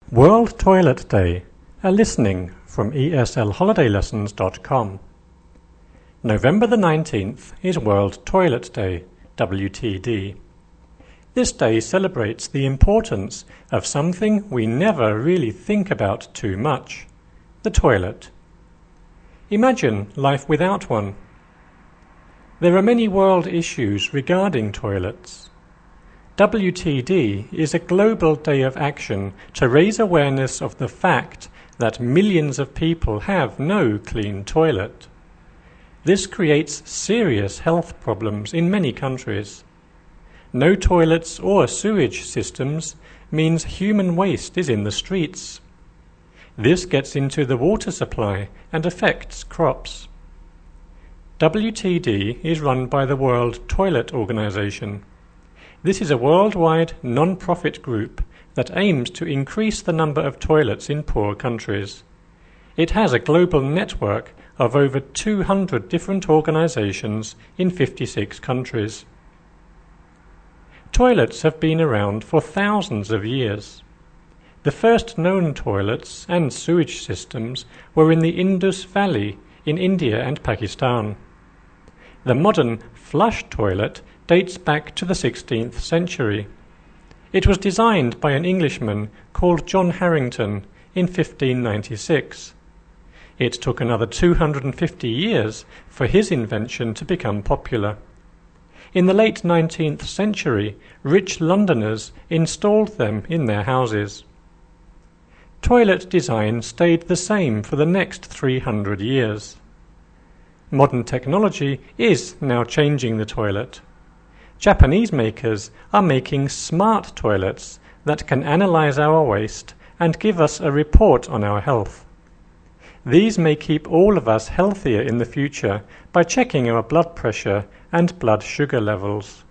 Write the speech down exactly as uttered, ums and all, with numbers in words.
World Toilet Day, a listening from E S L holiday lessons dot com. November the nineteenth is World Toilet Day, W T D. This day celebrates the importance of something we never really think about too much, the toilet. Imagine life without one. There are many world issues regarding toilets. W T D is a global day of action to raise awareness of the fact that millions of people have no clean toilet. This creates serious health problems in many countries. No toilets or sewage systems means human waste is in the streets. This gets into the water supply and affects crops. W T D is run by the World Toilet Organization. This is a worldwide non-profit group that aims to increase the number of toilets in poor countries. It has a global network of over two hundred different organizations in fifty-six countries. Toilets have been around for thousands of years. The first known toilets and sewage systems were in the Indus Valley in India and Pakistan. The modern flush toilet dates back to the sixteenth century. It was designed by an Englishman called John Harrington in fifteen ninety-six. It took another two hundred fifty years for his invention to become popular. In the late nineteenth century, rich Londoners installed them in their houses. Toilet design stayed the same for the next three hundred years. Modern technology is now changing the toilet. Japanese makers are making smart toilets that can analyze our waste and give us a report on our health. These may keep all of us healthier in the future by checking our blood pressure and blood sugar levels.